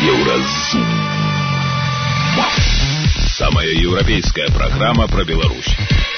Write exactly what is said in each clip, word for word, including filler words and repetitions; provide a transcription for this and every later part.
Еўразум. Самая европейская программа про Беларусь.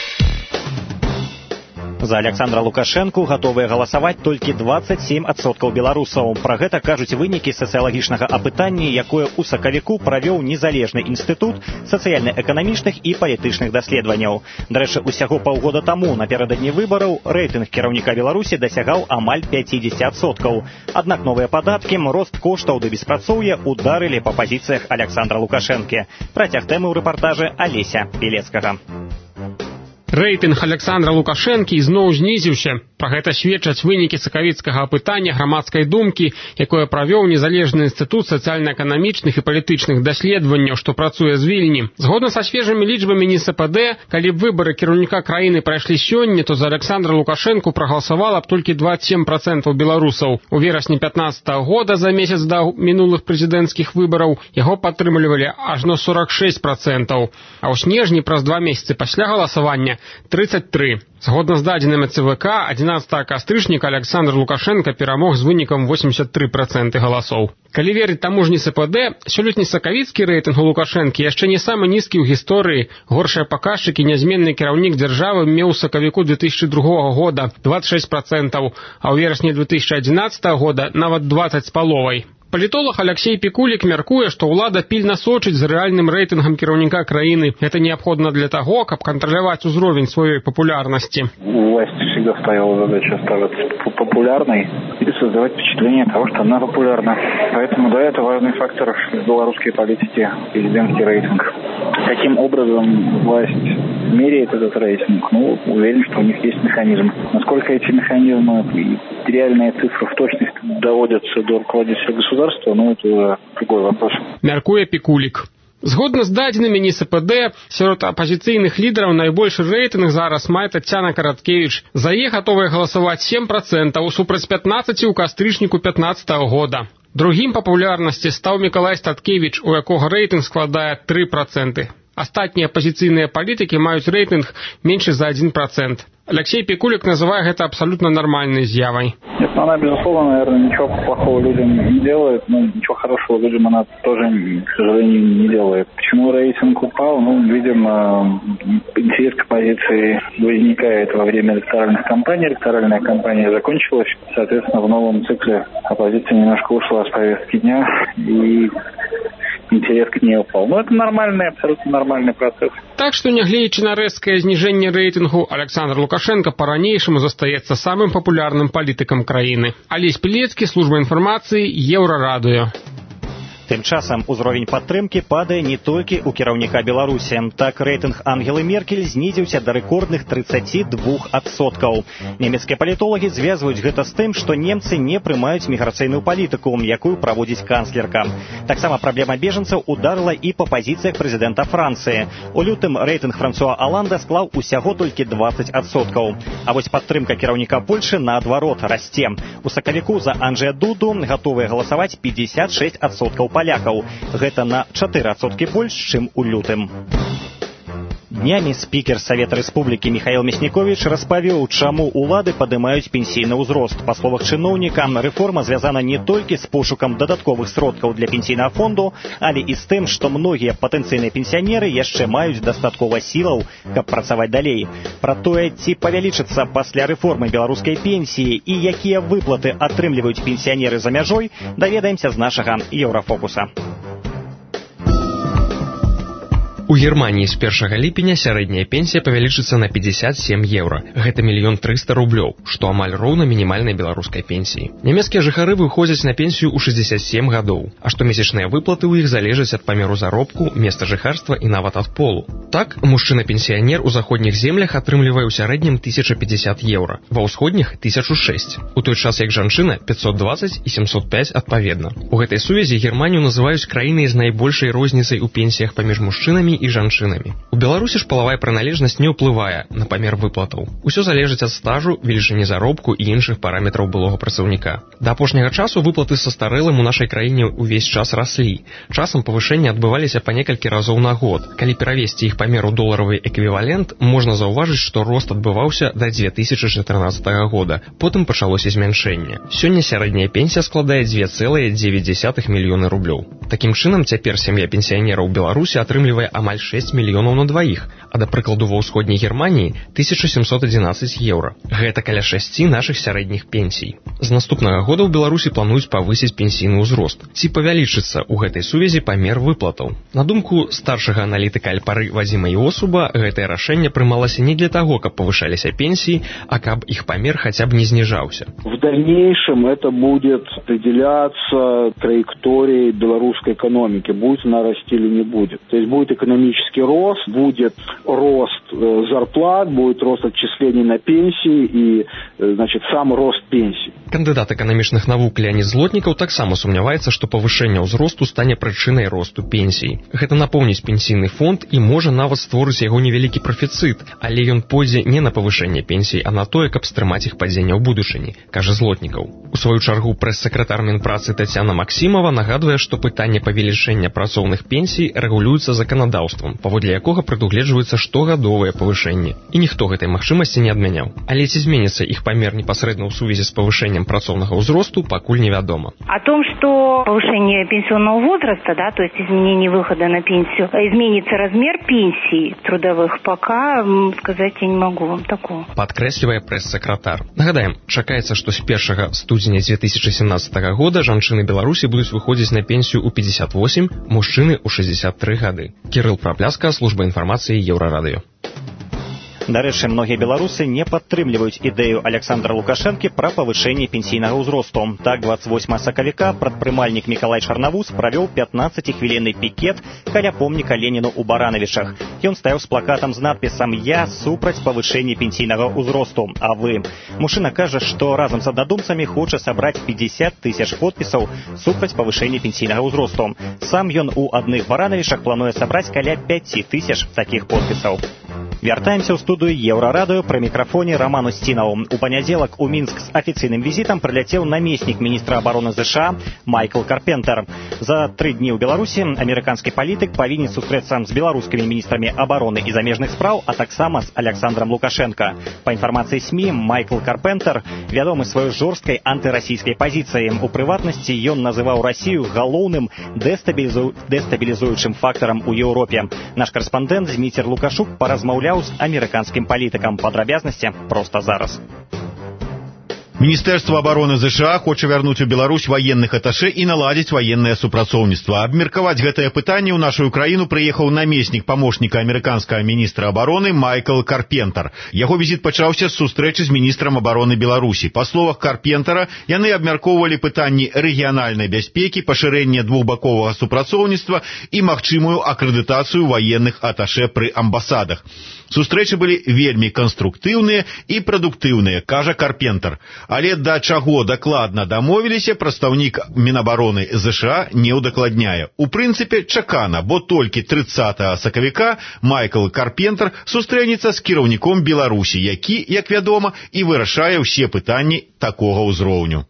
За Александра Лукашэнку гатовыя галасаваць толькі дваццаць сем адсоткаў беларусаў. Пра гэта кажуць вынікі сацыялагічнага апытання, якое ў сакавіку правёў незалежны інстытут сацыяльна-эканамічных і палітычных даследаванняў. Дарэчы, усяго паўгода таму, напярэдадні выбараў, рэйтынг кіраўніка Беларусі дасягаў амаль пяцьдзесят адсоткаў. Аднак новыя падаткі, рост коштаў да беспрацоўя ударылі па пазіцыях Александра Лукашэнкі. Працяг тэмы ў рэпартажы Алеся Белецкага. Рэйтынг Александра Лукашэнкі зноў знізіўся. Пра гэта сведчаць вынікі сакавіцкага апытання грамадскай думкі, якое правёў незалежны інстытут сацыяльна-эканамічных і палітычных даследаванняў, што працуе з Вільні. Згодна са свежымі лічбамі НСПД, калі б выбары кіраўніка краіны прайшлі сёння, то за Александра Лукашэнку прагаласавала б толькі двадцять семь процентов беларусаў. У верасні пятнадцатага года, за месяц да мінулых прэзідэнцкіх выбараў, яго падтрымлівалі ажно сорок шесть процентов, а ў снежні праз два месяцы пасля галасавання тридцать три. Згодна з дадзенымі ЦВК, адзінаццатага кастрычніка Александр Лукашенко перамог з вынікам восемьдесят три процента галасоў. Калі верыць таму ж НСПД, сёлетні сакавіцкі рэйтынг у Лукашэнкі яшчэ не самы нізкі ў гісторыі. Горшыя паказчыкі нязменны кіраўнік дзяржавы меў у сакавіку две тысячи другога года двадцать шесть процентов, а ў верасні две тысячи одиннадцатого года нават двадцать з паловай. Палітолог Алексей Пікулік мяркуе, што ўлада пільна сочыць за рэальным рэйтынгам кіраўніка краіны. Это неабходна для таго, каб кантраляваць узровень сваёй популярности. Власть всегда ставила задачу оставаться популярной и создавать впечатление того, что она популярна. Поэтому, да, это важный фактор в белорусской политике, президентский рейтинг. Каким образом власть меряет этот рейтинг? Ну, уверен, что у них есть механизм. Насколько эти механизмы и реальные цифры в точности доводятся до руководителя государства, ну, это другой вопрос. Мяркуе Пікулік. Згодна з дадзенымі НСПД, сярод апазіцыйных лідараў найбольшы рэйтынг зараз мае Таццяна Караткевіч. За яе гатовыя галасаваць сем процентов, супраць пятнадцати ў кастрычніку пятнадцатага года. Другім па папулярнасці стаў Мікалай Статкевіч, у якога рэйтынг складае три процента. Астатнія апазіцыйныя палітыкі маюць рэйтынг меньше за один процент. Алексей Пикулик называет это абсолютно нормальной з'явой. Нет, ну она, безусловно, наверное, ничего плохого людям не делает, но ничего хорошего людям она тоже, к сожалению, не делает. Почему рейтинг упал? Ну, видимо, интерес к оппозиции возникает во время электоральных кампаний. Электоральная кампания закончилась, соответственно, в новом цикле оппозиция немножко ушла с повестки дня, и интерес к ней упал. Но это нормальный, абсолютно нормальный процесс. Так что, нягледзячы на рэзкае зніжэнне рэйтынгу, Александр Лукашенко по-ранейшаму застаецца самым папулярным палітыкам краіны. Алесь Пілецкі, служба інфармацыі, Еўрарадыё. Тым часам узровень падтрымкі падае не толькі ў кіраўніка Беларусі. Так, рэйтынг Ангелы Меркель знізіўся да рэкордных тридцати двух адсоткаў. Нямецкія палітолагі звязваюць гэта з тым, што немцы не прымаюць міграцыйную палітыку, якую праводзіць канцлерка. Таксама праблема бежанцаў ударыла і па пазіцыях прэзідэнта Францыі. У лютым рэйтынг Франсуа Аланда склаў усяго толькі двадцать адсоткаў. А вось падтрымка кіраўніка Польшы наадварот расце. У сакавіку за Анджэя Дуду гатовыя галасаваць пятьдесят шесть адсоткаў палякаў. Гэта на чатыры адсоткі больш, чым у лютым. Днямі спікер Савета Рэспублікі Міхаіл Мясніковіч распавёў, чаму улады падымаюць пенсійны ўзрост. Па словах чыноўніка, рэформа звязана не толькі з пошукам дадатковых сродкаў для пенсійнага фонду, але і з тым, што многія патэнцыйныя пенсіянеры яшчэ маюць дастаткова сілаў, каб працаваць далей. Пра тое, ці павялічыцца пасля рэформы беларускай пенсіі і якія выплаты атрымліваюць пенсіянеры за мяжой, даведаемся з нашага Еўрафокуса. У Германии с першага ліпеня сярэдняя пенсія павялічыцца на пятьдесят семь евро. Гэта мільён трыста рублёў, што амаль роўна мінімальнай беларускай пенсіі. Нямецкія жыхары выходзяць на пенсію ў шестьдесят семь гадоў, а штомесячныя выплаты ў іх залежаць ад памеру заробку, месца жыхарства і нават ад полу. Так, мужчына-пенсіянер у заходніх землях атрымлівае ў сярэднім тысяча пятьдесят евро, ва ўсходніх тысячу шесть. У той час як жанчына пятьсот двадцать і семьсот пять адпаведна. У гэтай сувязі Германію называюць краінай з найбольшай розніцай у пенсіях паміж мужчынамі дзецьмі і жанчынамі. У Беларусі ж палавая прыналежнасць не ўплывае на памер выплатаў. Усё залежыць ад стажу, велічыні заробку і іншых параметраў былога працаўніка. Да апошняга часу выплаты састарэлым у нашай краіне ўвесь час раслі. Часам павышэнні адбываліся па некалькі разоў на год. Калі перавесці іх памер у доларавы эквівалент, можна заўважыць, што рост адбываўся да дзве тысячы чатырнаццатага года. Потым пачалося змяншэнне. Сёння сярэдняя пенсія складае дзве цэлыя дзевяць дзесятых мільёны рублёў. Такім чынам, цяпер сям'я пенсіянера ў Беларусі атрымлівае амаль шэсць мільёнаў на дваіх, а да прыкладу ва ўсходняй Германіі тысяча сямсот адзінаццаць еўра. Гэта каля шасці нашых сярэдніх пенсій. З наступнага года ў Беларусі плануюць павысіць пенсійны ўзрост. Ці павялічыцца ў гэтай сувязі памер выплатаў? На думку старшага аналітыка Альпары Вадзіма Іосуба, гэтае рашэнне прымалася не для таго, каб павышаліся пенсіі, а каб іх памер хаця б не зніжаўся. В дальнейшем это будет определяться траекторией белорусской экономики, будет она расти или не будет. То есть будет экономический рост, будет рост э, зарплат, будет рост отчислений на пенсии и, э, значит, сам рост пенсий. Кандыдат эканамічных навук Леонид Злотнікаў таксама сумняваецца, што павышэнне ўзросту стане прычынай росту пенсій. Гэта напоўніць пенсійны фонд і можа нават створыць яго невялікі прафіцыт, але ён пойдзе не на павышэнне пенсій, а на тое, каб стрымаць іх падзенне ў будучыні, кажа Злотнікаў. У сваю чаргу прэс-сакратар Мінпрацы Тацяна Максімова нагадвае, што пытанне павелічэння працоўных пенсій рэгулюецца заканадаўствам, паводле якога прадугледжваюцца штогадовыя павышэнні. І ніхто гэтай магчымасці не адмяняў. Але ці зменіцца іх памер непасрэдна ў сувязі з павышэннем працоўнага ўзросту, пакуль невядома. О том, что повышение пенсионного возраста, да, то есть изменение выхода на пенсию, изменится размер пенсий трудовых, пока сказать я не могу вам такого. Падкрэслівае прэс-сакратар. Нагадаем, чакаецца, што з першага студзеня дзве тысячы сямнаццатага года жанчыны Беларусі будуць выходзіць на пенсію ў пятьдесят восемь, мужчыны ў шестьдесят три гады. Кірыл Прапляска, служба інфармацыі Еўрарадыё. Дарэчы, многія беларусы не падтрымліваюць ідэю Александра Лукашэнкі пра павышэнне пенсійнага ўзросту. Так, двадцать восьмага сакавіка прадпрымальнік Мікалай Чарнавуз правёў пятнаццацігвілінны пікет каля помніка Леніну ў Баранавічах. Ён стаяў з плакатам з надпісам «Я супраць павышэння пенсійнага ўзросту, а вы?». Мужчына кажа, што разам з аднадумцамі хоча сабраць пятьдесят тысяч подпісаў супраць павышэння пенсійнага ўзросту. Сам ён у адных Баранавічах плануе сабраць каля пяць тысяч такіх подпісаў. Вяртаемся ў студыю Еўрарадыё, пры мікрафоне Роман Устінаў. У панядзелак у Мінск з афіцыйным візітам прыляцеў намеснік міністра абароны ЗША Майкл Карпентер. За тры дні ў Беларусі амерыканскі палітык павінен сустрэцца з беларускімі міністрамі абароны і замежных спраў, а таксама з Александром Лукашенко. Па інфармацыі СМІ, Майкл Карпентер вядомы сваёй жорсткай антырасійскай пазіцыяй. У прыватнасці ён называў Расію галоўным дэстабілізу... дэстабілізуючым фактарам у Еўропе. Наш карэспандэнт Зміцер Лукашук паразмаўляў з амерыканскім палітыкам. Падрабязнасці проста зараз. Міністэрства абароны ЗША хоча вярнуць у Беларусь ваенных аташэ і наладзіць ваеннае супрацоўніцтва. Абмеркаваць гэтае пытанне ў нашу краіну прыехаў намеснік памочніка амерыканскага міністра абароны Майкл Карпентер. Яго візіт пачаўся з сустрэчы з міністрам абароны Беларусі. Па словах Карпентера, яны абмяркоўвалі пытанні рэгіянальнай бяспекі, пашырэння двухбаковага супрацоўніцтва і магчымую акрэдытацыю ваенных аташэ пры амбасадах. Сустрэчы былі вельмі канструктыўныя і прадуктыўныя, кажа Карпентер. Але да чаго дакладна дамовіліся, прадстаўнік Мінабароны ЗША не ўдакладняе. У прынцыпе, чакана, бо толькі трыццатага сакавіка Майкл Карпентер сустрэнецца з кіраўніком Беларусі, які, як вядома, і вырашае ўсе пытанні такога ўзроўню.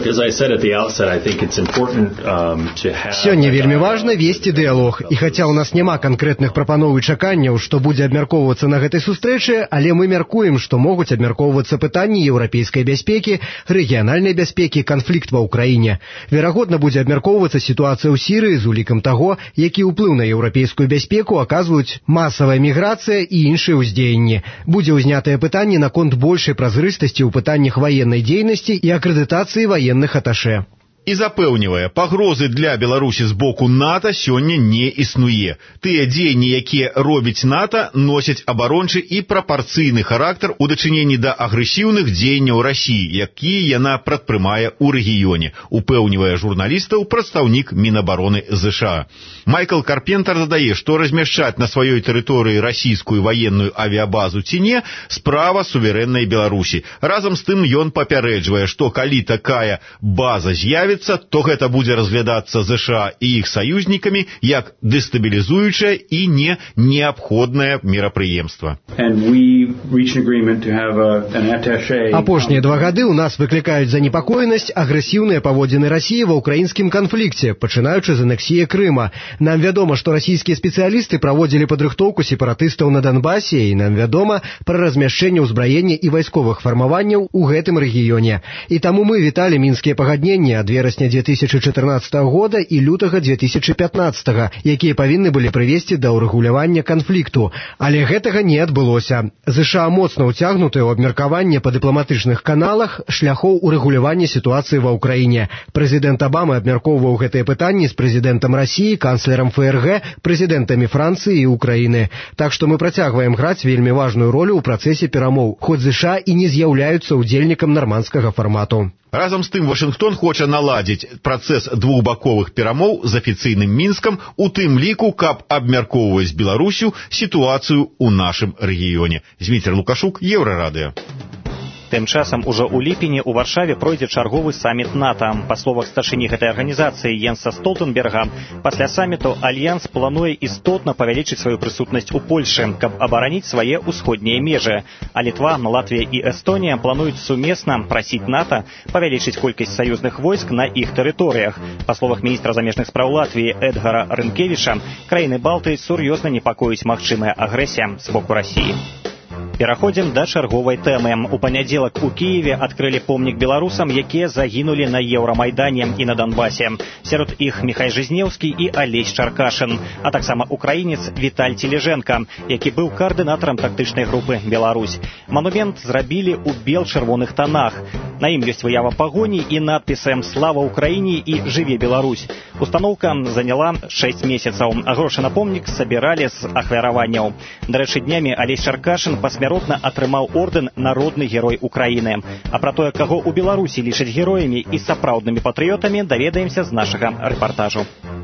Сёння вельмі важна весці дыялог, і хаця ў нас няма канкрэтных прапаноў і чаканняў, што будзе абмяркоўвацца на гэтай сустрэчы, але мы мяркуем, што могуць абмяркоўвацца пытанні еўрапейскай бяспекі, рэгіянальнай бяспекі, канфлікт ва ўкраіне. Верагодна, будзе абмяркоўвацца сітуацыя ў Сірыі з улікам таго, які ўплыў на еўрапейскую бяспеку аказваюць масавая міграцыя і іншыя ўздзеянні. Будзе ўзнятае пытанне наконт большай празрыстасці ў пытаннях ваеннай дзейнасці і акрэдытацыі ваенных аташэ. І запэўнівае, пагрозы для Беларусі з боку НАТО сёння не існуе. Тыя дзеянні, якія робіць НАТО, носяць абарончы і прапарцыйны характар у дачыненні да агрэсіўных дзеянняў Расіі, якія яна прадпрымае ў рэгіёне, упэўнівае журналістаў прадстаўнік Мінабароны ЗША. Майкл Карпентер дадае, што размяшчаць на сваёй тэрыторыі расійскую ваенную авіябазу ці не справа суверэннай Беларусі. Разам з тым ён папярэджвае, што калі такая база з'явіцца, створаецца, то гэта будзе разглядацца ЗША і іх саюзнікамі як дэстабілізуючае і не неабходнае мерапрыемства. Апошнія два гады ў нас выклікаюць занепакоенасць агрэсіўныя паводзіны Расіі ва ўкраінскім канфлікце, пачынаючы з анексіі Крыма. Нам вядома, што расійскія спецыялісты праводзілі падрыхтоўку сепаратыстаў на Донбасе, і нам вядома пра размяшчэнне ўзбраення і вайсковых фармаванняў у гэтым рэгіёне. І таму мы віталі мінскія пагадненні ад верасня две тысячи чатырнаццатага года і лютага две тысячи пятнаццатага, якія павінны былі прывесці да ўрэгулявання канфлікту. Але гэтага не адбылося. ЗША моцна ўцягнутыя ў абмеркаванне па дыпламатычных каналах шляхоў урэгулявання сітуацыі ва ўкраіне. Прэзідэнт Абама абмяркоўваў гэтыя пытанні з прэзідэнтам Расіі, канцлерам ФРГ, прэзідэнтамі Францыі і Украіны. Так што мы працягваем граць вельмі важную ролю ў працэсе перамоў, хоць ЗША і не з'яўляюцца ўдзельнікам нармандскага фармату. Разам з тым, Вашынгтон хоча наладзіць працэс двухбаковых перамоў з афіцыйным Мінскам, у тым ліку, каб абмяркоўваць з Беларусю сітуацыю ў нашым рэгіёне. Зміцер Лукашук, Еўрарадыё. Тым часам ужо ў ліпені ў Варшаве пройдзе чарговы саміт НАТО. Па словах старшыні гэтай арганізацыі Йенса Столтенберга, пасля саміту Альянс плануе істотна павялічыць сваю прысутнасць у Польшы, каб абараніць свае ўсходнія межы. А Літва, Латвія і Эстонія плануюць сумесна прасіць НАТО павялічыць колькасць саюзных войск на іх тэрыторыях. Па словах міністра замежных спраў Латвіі Эдгара Рынкевіча, краіны Балты сур'ёзна непакоіць магчымая агрэсія з боку Расіі. Пераходзім да чарговай тэмы. У панядзелак у Кіеве адкрылі помнік беларусам, якія загінулі на Еўрамайдане і на Донбасе. Сярод іх Міхай Жизнеўскі і Алесь Чаркашын, а таксама украінец Віталь Тележенка, які быў каардынатарам тактычнай групы «Беларусь». Манумент зрабілі ў бел-чырвоных танах. На ім ёсць выява пагоні і надпісы «Слава Украіне» і «Жыве Беларусь». Устаноўка заняла шэсць месяцаў, а грошы на помнік сабіралі з ахвяраванняў. Дарэчы, днямі Алесь Чаркашын пасмяротна атрымаў ордэн «Народны герой Украіны». А пра тое, каго ў Беларусі лічаць героямі і сапраўднымі патрыётамі, даведаемся з нашага рэпартажу.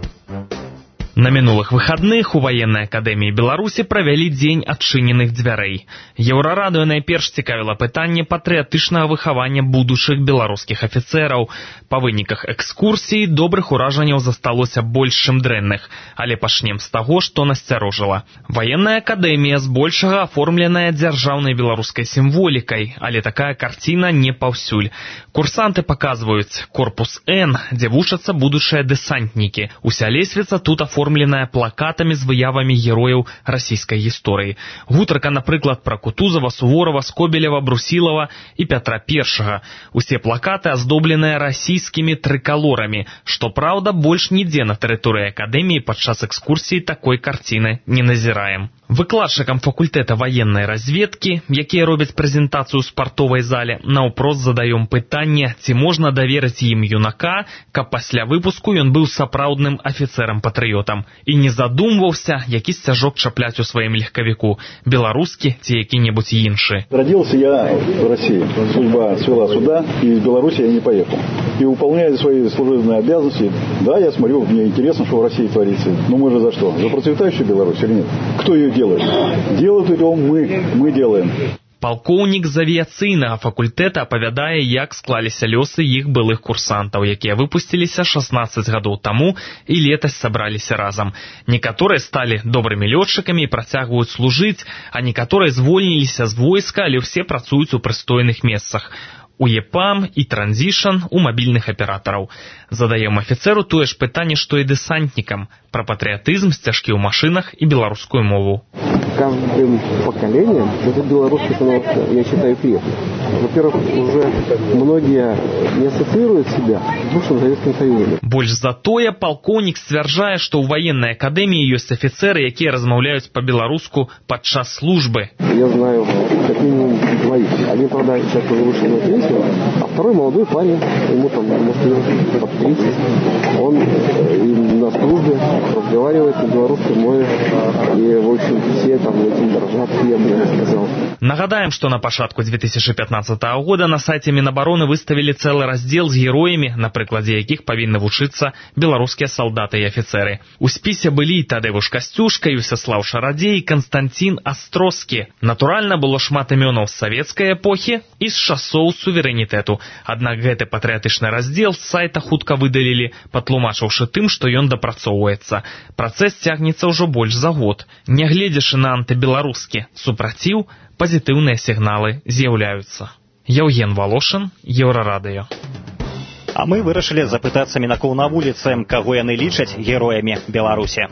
На мінулых выхадных у Ваеннай акадэміі Беларусі правялі дзень адчыненых дзвярэй. Еўрарадыё найперш цікавіла пытанне патрыятычнага выхавання будучых беларускіх афіцэраў. Па выніках экскурсіі добрых уражанняў засталося больш, чым дрэнных, але пачнем з таго, што насцярожыла. Ваенная акадэмія збольшага аформленая дзяржаўнай беларускай сімволікай, але такая карціна не паўсюль. Курсанты паказваюць корпус Н, дзе вучацца будучыя дэсантнікі. Уся лесвіца тут аформлена оформленная плакатамі з выявамі герояў расійскай гісторыі. Гутарка, напрыклад, пра Кутузава, Суворова, Скобелева, Брусілава і Пятра Першага. Усе плакаты аздобленыя расійскімі трыкалорамі, што, праўда, больш нідзе на тэрыторыі акадэміі падчас экскурсіі такой карціны не назіраем. Выкладчыкам факультэта ваеннай разведкі, якія робяць прэзентацыю ў спартовай зале, наўпрост задаём пытанне, ці можна даверыць ім юнака, каб пасля выпуску ён быў сапраўдным афіцэрам-патрыётам і не задумваўся, які сцяжок чапляць у сваім легкавіку, беларускі ці які-небудзь іншы. Родился я в России. Судьба свела сюда, и из Беларуси я не поехал. И выполняя свои служебные обязанности, да, я смотрю, мне интересно, что в России творится. Но мы же за что? За процветающую Беларусь или нет? Кто ее делает? Делают ее мы, мы делаем. Палкоўнік з авіяцыйнага факультэта апавядае, як склаліся лёсы іх былых курсантаў, якія выпусціліся шаснаццаць гадоў таму і летась сабраліся разам. Некаторыя сталі добрымі лётчыкамі і працягваюць служыць, а некаторыя звольніліся з войска, але ўсе працуюць у прыстойных месцах. У ЕПАМ і Транзішн, у мабільных аператараў. Задаем афіцэру тое ж пытанне, што і дэсантнікам, пра патрыятызм, сцяжкі ў машынах і беларускую мову. Каждым поколением этот белорусский становится, я считаю, крепким. Во-первых, уже многие не ассоциируют себя с бывшим Советским Союзом. Больш за тое, палкоўнік сцвярджае, што ў ваеннай акадэміі ёсць афіцэры, якія размаўляюць па-беларуску падчас службы. Я знаю как минимум двоих. Один, правда, сейчас уже вышел на пенсию, а второй молодой парень, ему там, может, под тридцать, он на службе разговаривает разговаривает на белорусской мове, и, в общем, все там этим дрожат, я бы сказал. Нагадаем, што на пачатку две тысячи пятнадцатого года на сайце Мінабароны выставілі цэлы раздзел з героямі, на прыкладзе якіх павінны вучыцца беларускія салдаты і афіцэры. У спісе былі Тадеуш Касцюшка, Юсяслаў Шарадзей, Канстанцін Астроскі. Натуральна, было шмат імёнаў з савецкай эпохі і з часоў суверэнітэту. Аднак гэты патрыятычны раздзел з сайта хутка выдалілі, патлумачыўшы тым, што ён дапрацоўваецца. Працэс цягнецца ўжо больш за год. Нягледзячы на антыбеларускі супраціў, пазітыўныя сігналы з'яўляюцца. Яўген Волошин, Еўрарадыё. А мы вырашылі запытацца мінакоў на вуліцы, каго яны лічаць героямі Беларусі.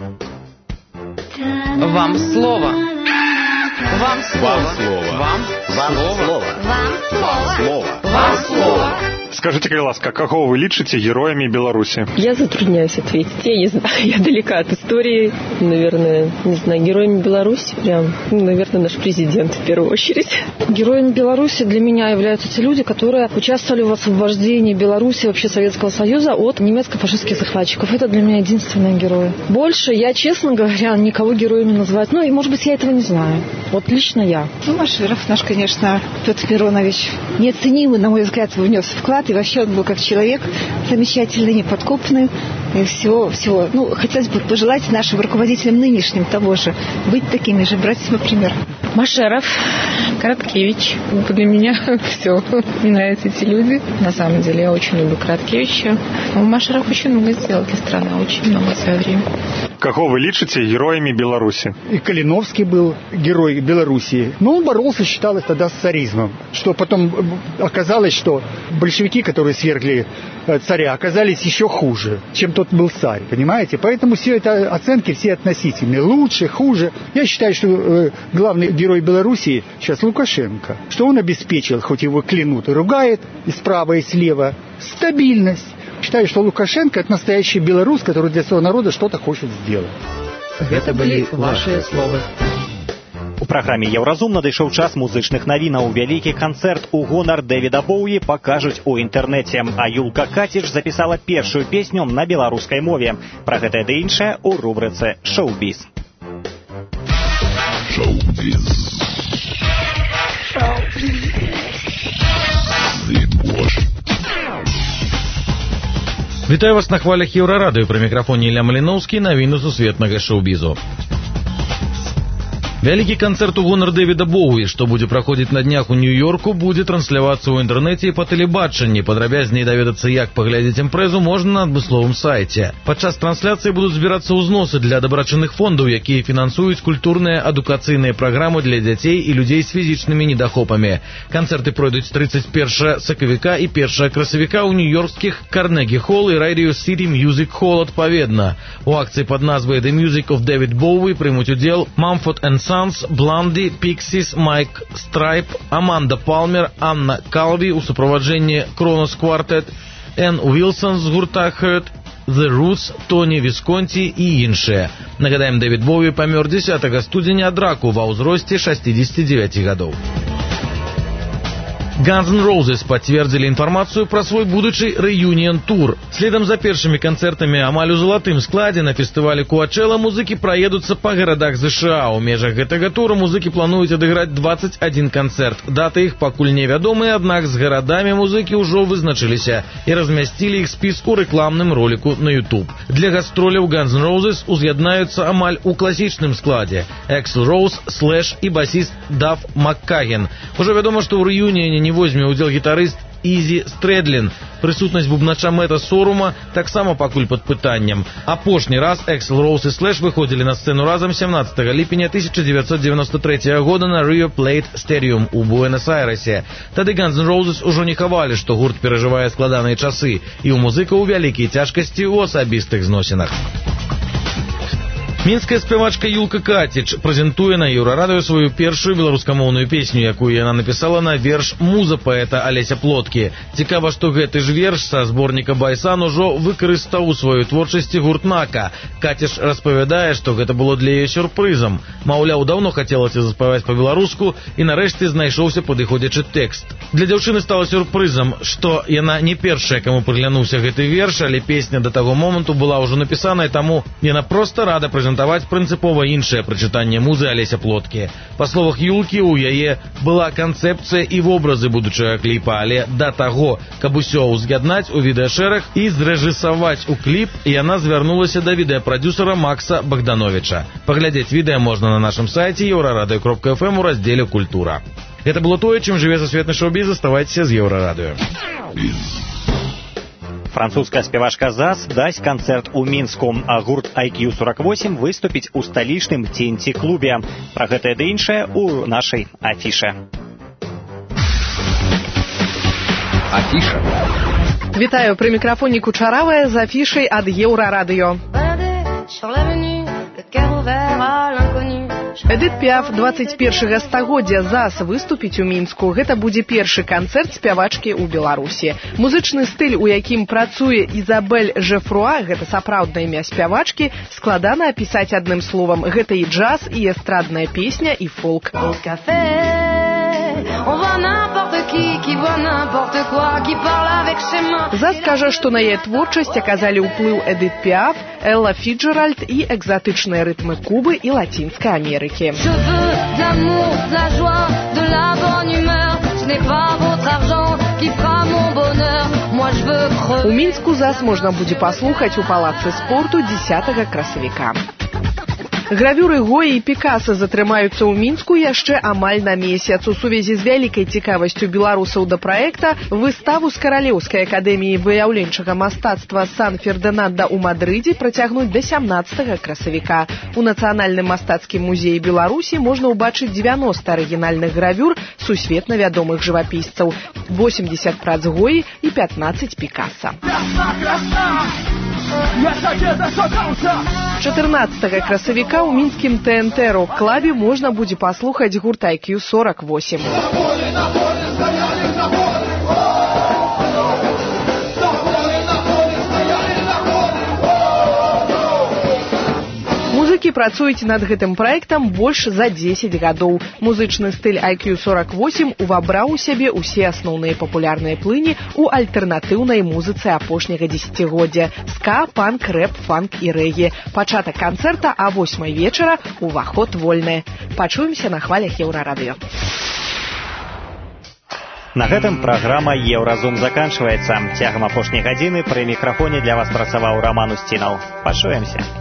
Вам слово. Вам слово. Вам слово. Вам слово. Вам слово. Скажите, ласка, кого вы личите героями Беларуси? Я затрудняюсь ответить. Я не знаю, я далека от истории. Наверное, не знаю, героями Беларуси прям, ну, наверное, наш президент в первую очередь. Героями Беларуси для меня являются те люди, которые участвовали в освобождении Беларуси, вообще Советского Союза от немецко-фашистских захватчиков. Это для меня единственные герои. Больше я, честно говоря, никого героями называть. Ну, и, может быть, я этого не знаю. Вот лично я. Ну, Маширов наш, конечно, Петр Миронович, неоценимый, на мой взгляд, внес вклад. И вообще он был как человек замечательный, неподкупный. И всего, всего. Ну, хотелось бы пожелать нашим руководителям нынешним того же. Быть такими же, брать себе пример. Машеров, Краткевич. Для меня все. Мне нравятся эти люди. На самом деле, я очень люблю Краткевича. Машеров очень много сделал для страны, очень много в свое время. Кого вы личите героями Беларуси? И Калиновский был герой Белоруссии. Но он боролся, считалось, тогда с царизмом. Что потом оказалось, что большевики, которые свергли царя, оказались еще хуже, чем тот был царь. Понимаете? Поэтому все это оценки все относительные. Лучше, хуже. Я считаю, что э, главный герой Белоруссии сейчас Лукашенко. Что он обеспечил, хоть его клянут и ругает, и справа, и слева, стабильность. Считаю, что Лукашенко – это настоящий белорус, который для своего народа что-то хочет сделать. Это были ваши слова. У праграме «Еўразум» надышоў час музычных навінаў. Вялікі канцэрт у гонар Дэвіда Боуі пакажуць у інтэрнэце. А Юлка Каціч запісала першую песню на беларускай мове. Пра гэтае ды іншае ў рубрыцы «Шоу-біз». Шоу-біз. Шоу-біз. Вітаю вас на хвалях Еўрарадыё. Пры мікрафоне Ілля Маліноўскі, навіны сусветнага шоу-бізу. Вялікі канцэрт у гонар Дэвіда Боуі, што будзе праходзіць на днях у Нью-Йорку, будзе транслявацца ў інтэрнэце і па тэлебачанні. Падрабязней даведацца, як паглядзець імпрэзу, можна на адмысловым сайце. Падчас трансляцыі будуць збірацца ўзносы для дабрачынных фондаў, якія фінансуюць культурныя адукацыйныя праграмы для дзяцей і людзей з фізічнымі недахопамі. Канцэрты пройдуць тридцать первого сакавіка і первого красавіка ў нью-йоркскіх Карнегі Холл і Radio City Music Hall адпаведна. У акцыі пад назвай The Music of David Bowie прымуць удзел Mumford and Sons, Blondie, Pixies, Майк Страйп, Аманда Палмер, Анна Калви у суправаджэнні Кронос Квартэт, Энн Уилсон з гурта Hurt, The Roots, Тоні Вісконті і іншыя. Нагадаем, Дэвід Боуі памёр дзесятага студзеня ад раку ва ўзросце шестидесяти девяти гадоў. Guns N' Roses подтвердили информацию про свой будущий реюнион-тур. Следом за первыми концертами амаль у золотым складе на фестивале Куачелла музыки проедутся по городах США. У межах гэтага тура музыки плануюць адыграць двадцать один концерт. Даты их пакуль невядомыя, аднак з гарадамі музыкі ўжо вызначыліся і размясцілі іх спіс у рэкламным ролику на YouTube. Для гастроляў Guns N' Roses уз'яднаюцца амаль у класічным складзе: Эксл Роуз, Слэш і басіст Даф Маккаген. Уже вядома, што ў рэюніоне не возьме удзел гітарыст Ізі Стрэдлін. Прысутнасць бубнача Мэта Сорума таксама пакуль пад пытаннем. Апошні раз Эксл Роуз і Слэш выходзілі на сцэну разам семнадцатого ліпеня тысяча девятьсот девяносто третьего года на Rio Plate Stadium у Буэнос-Айресе. Тады Guns N' Roses ужо не хавалі, што гурт перажывае складаныя часы, і ў музыкаў вялікія цяжкасці ў асабістых зносінах. Мінская спявачка Юлка Катич прэзентуе на Еўрарадыё сваю першую беларускамоўную песню, якую яна напісала на верш муза паэта Алеся Плоткі. Цікава, што гэты ж верш са зборніка «Байсан» ужо выкарыстаў у сваёй творчасці гурт «Нака». Катич распавядае, што гэта было для яе сюрпрызам. Маўляў, даўно хацелася заспяваць па-беларуску і нарэшце знайшоўся падыходзячы тэкст. Для дзяўчыны стала сюрпрызам, што яна не першая, каму прыглянуўся гэты верш, але песня да таго моманту была ўжо напісаная, таму яна проста рада прэзентаваць прынцыпова іншае прачытанне музы Алеся Плоткі. Па словах Юлкі, у яе была канцэпцыя і вобразы будучага кліпа, але да таго, каб усё ўз'яднаць у відэашэраг і зрэжысаваць у кліп, яна звярнулася да відэапрадзюсара Макса Богдановича. Паглядзець відэа можна на нашым сайце еўрарадыё кропка эф эм у раздзеле «Культура». Гэта было тое, чым жыве сусветны шоу-біз. Заставайцеся з Еўрарадыё. Французская спявачка ЗАЗ дасць канцэрт у Мінску, а гурт ай кью сорок восемь выступіць у сталічным Ті эн Ті-клубе. Пра гэтае ды іншае ў нашай афіше. Афіша. Вітаю, пры мікрафоне Кучаравая з афішай ад Еўрарадыё. Эдит Піаф двадцать першага стагоддзя ЗАЗ выступіць у Мінску. Гэта будзе першы канцэрт спявачкі ў Беларусі. Музычны стыль, у якім працуе Ізабель Жефруа, гэта сапраўднае імя спявачкі, складана апісаць адным словам. Гэта і джаз, і эстрадная песня, і фолк. ЗАЗ кажа, што на яе творчасць аказалі ўплыў Эдит Піаф, Элла Фіджеральд і экзатычныя рытмы Кубы і Лацінскай Амерыкі. У Мінску ЗАЗ можна будзе паслухаць у палацы спорту дзесятага красавіка. Гравюры Гоі і Пікаса затрымаюцца ў Мінску яшчэ амаль на месяц. У сувязі з вялікай цікавасцю беларусаў да праекта выставу з Каралеўскай акадэміі выяўленчага мастацтва Сан-Фердынанда ў Мадрыдзе працягнуць да сямнаццатага красавіка. У Нацыянальным мастацкім музеі Беларусі можна ўбачыць дзевяноста арыгінальных гравюр сусветна вядомых жывапісцаў, восемьдесят прац Гоі і пятнаццаць Пікаса. чатырнаццатага красавіка ў мінскім Тэ Эн Тэ рок-клабе можна будзе паслухаць гурт ай кью сорок восемь. Музыкі працуюць над гэтым праектам больш за дзесяць гадоў. Музычны стыль ай кью сорок восемь увабраў у сябе ўсе асноўныя папулярныя плыні ў альтэрнатыўнай музыцы апошняга дзесяцігоддзя: ска, панк, рэп, фанк і рэгі. Пачатак канцэрта а восьмай вечара, уваход вольны. Пачуемся на хвалях Еўрарадыё. На гэтым праграма «Еўразум» заканчваецца. Цягам апошняй гадзіны пры мікрафоне для вас працаваў Раман Устінаў. Пачуемся.